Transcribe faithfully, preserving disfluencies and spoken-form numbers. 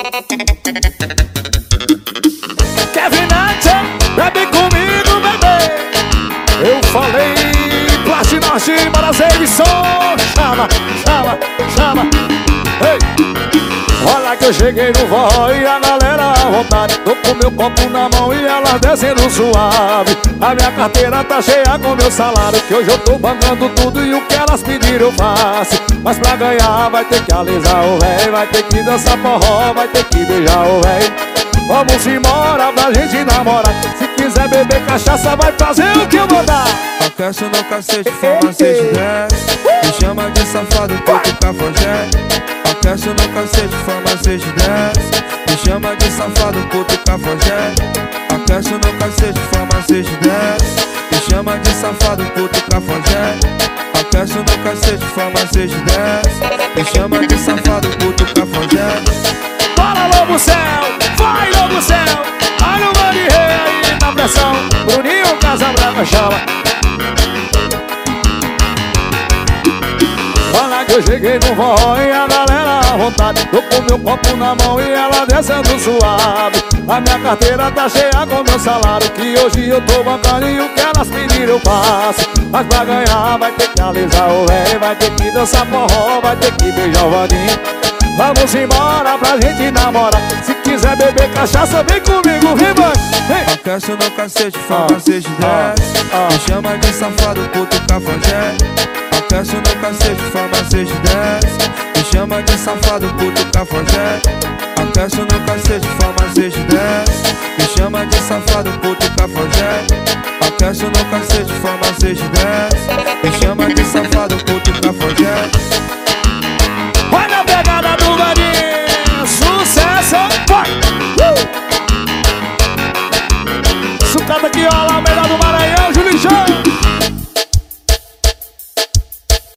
Kevin Nath, bebe comigo, bebê. Eu falei, Platinarte, para as emissoras. Chama, chama, chama. Ei! Olha que eu cheguei no forró e a galera à vontade. Tô com meu copo na mão e elas descendo suave. A minha carteira tá cheia com meu salário, que hoje eu tô bancando tudo e o que elas pediram eu faço. Mas pra ganhar vai ter que alisar o véi, vai ter que dançar forró, vai ter que beijar o véi. Vamos embora pra gente namorar. Se quiser beber cachaça vai fazer o que eu mandar. Aquece no cacete, forma seis dez. Me chama de safado, pouco cafajé. Aquece no cacete, forma seis dez. Me chama de safado, puto cafajé. Aquece no cacete, forma seis dez. Me chama de safado, puto cafajé. Aquece no cacete, forma seis dez. Me chama de safado, puto cafajé. Bora, Lobo Céu, vai, Lobo Céu. Olha o Mani Rei aí na pressão. Bruninho Casabranca chama. Olha que eu cheguei no forró e a galera à vontade. Tô com meu copo na mão e ela descendo suave. A minha carteira tá cheia com meu salário, que hoje eu tô bancando e o que elas pediram eu faço. Mas pra ganhar vai ter que alisar o véi, vai ter que dançar forró, vai ter que beijar o vadinho. Vamos embora pra gente namorar. Se quiser beber cachaça vem comigo, vem, mãe. Aquece no cacete, forma seis dez. Me chama de safado, puto cafajé. Aquece no cacete, forma seis dez. Me chama de safado, puto cafajé. Aquece no cacete, forma seis dez. Me chama de safado, puto cafajé. Aquece no cacete, forma seis dez. Me chama de safado, puto cafajé. Olha a pegada do Vaninho, sucesso, vai! Uh! Sucata que rola, melhor do